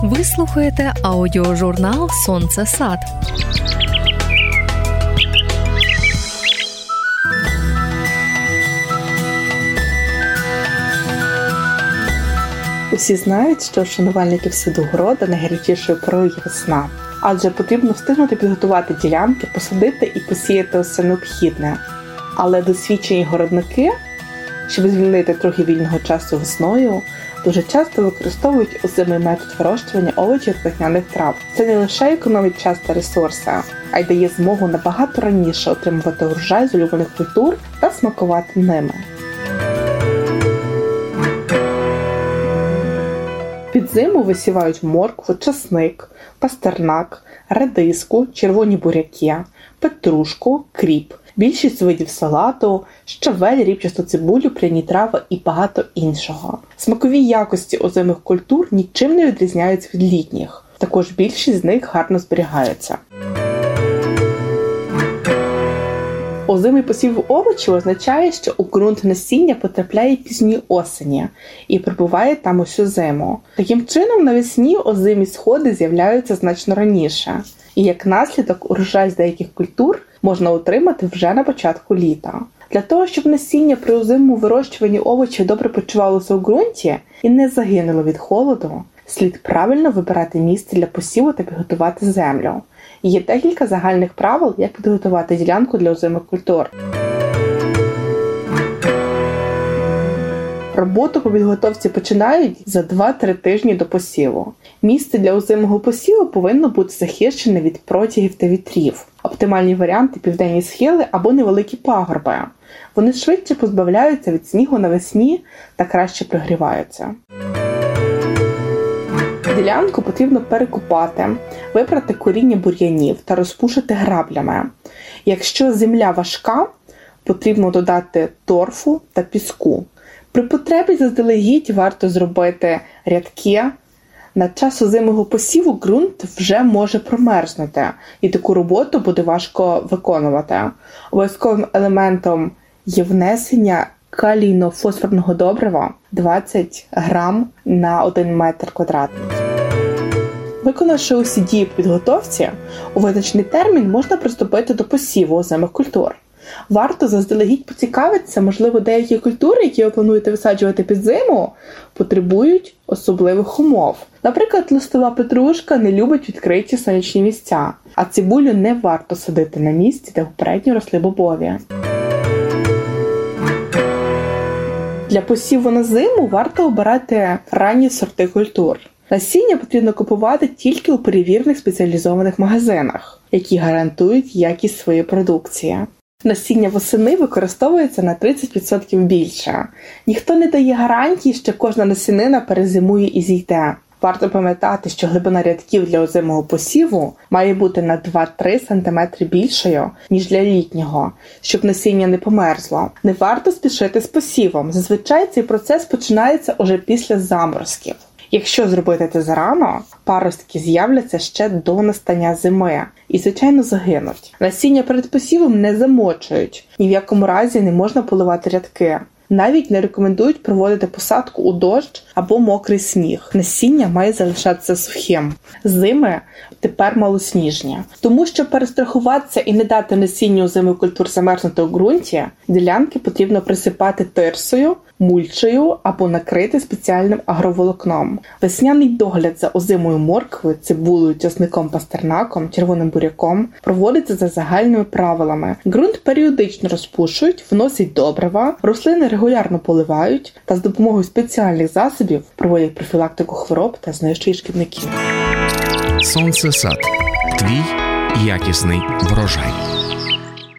Ви слухаєте аудіожурнал «Сонце-сад». Усі знають, що шанувальників саду города найгарячішою порою є весна. Адже потрібно встигнути підготувати ділянки, посадити і посіяти усе необхідне. Але досвідчені городники, щоб звільнити трохи вільного часу весною, дуже часто використовують озимий метод вирощування овочів та весняних трав. Це не лише економить час та ресурси, а й дає змогу набагато раніше отримувати урожай з улюблених культур та смакувати ними. Під зиму висівають моркву, часник, пастернак, редиску, червоні буряки, петрушку, кріп, більшість видів салату, щавель, ріпчасту цибулю, пряні трави і багато іншого. Смакові якості озимих культур нічим не відрізняються від літніх. Також більшість з них гарно зберігаються. Озимий посів овочів означає, що у ґрунт насіння потрапляє пізньої осені і перебуває там усю зиму. Таким чином, навесні озимі сходи з'являються значно раніше. І як наслідок урожай з деяких культур можна отримати вже на початку літа. Для того, щоб насіння при озимому вирощуванні овочів добре почувалося у ґрунті і не загинуло від холоду, слід правильно вибирати місце для посіву та підготувати землю. Є декілька загальних правил, як підготувати ділянку для озимих культур. Роботу по підготовці починають за 2-3 тижні до посіву. Місце для озимого посіву повинно бути захищене від протягів та вітрів. Оптимальні варіанти – південні схили або невеликі пагорби. Вони швидше позбавляються від снігу навесні та краще прогріваються. Ділянку потрібно перекопати, вибрати коріння бур'янів та розпушити граблями. Якщо земля важка, потрібно додати торфу та піску. При потребі заздалегідь варто зробити рядки. На час озимого посіву ґрунт вже може промерзнути, і таку роботу буде важко виконувати. Обов'язковим елементом є внесення калійно-фосфорного добрива 20 грам на 1 метр квадратний. Виконавши усі дії по підготовці, у визначений термін можна приступити до посіву озимих культур. Варто заздалегідь поцікавитися, можливо, деякі культури, які ви плануєте висаджувати під зиму, потребують особливих умов. Наприклад, листова петрушка не любить відкриті сонячні місця, а цибулю не варто садити на місці, де попередньо росли бобові. Для посіву на зиму варто обирати ранні сорти культур. Насіння потрібно купувати тільки у перевірених спеціалізованих магазинах, які гарантують якість своєї продукції. Насіння восени використовується на 30% більше. Ніхто не дає гарантії, що кожна насінина перезимує і зійде. Варто пам'ятати, що глибина рядків для озимого посіву має бути на 2-3 см більшою, ніж для літнього, щоб насіння не померзло. Не варто спішити з посівом. Зазвичай цей процес починається уже після заморозків. Якщо зробити це зарано, паростки з'являться ще до настання зими і, звичайно, загинуть. Насіння перед посівом не замочують, ні в якому разі не можна поливати рядки. Навіть не рекомендують проводити посадку у дощ або мокрий сніг. Насіння має залишатися сухим. Зими тепер малосніжні. Тому, щоб перестрахуватися і не дати насінню озимих культур замерзнути у ґрунті, ділянки потрібно присипати тирсою, мульчею або накрити спеціальним агроволокном. Весняний догляд за озимою морквою, цибулею, часником, пастернаком, червоним буряком проводиться за загальними правилами. Ґрунт періодично розпушують, вносять добрива, рослини регулярно поливають та з допомогою спеціальних засобів проводять профілактику хвороб та знищують шкідників. «Сонце-сад» – твій якісний врожай.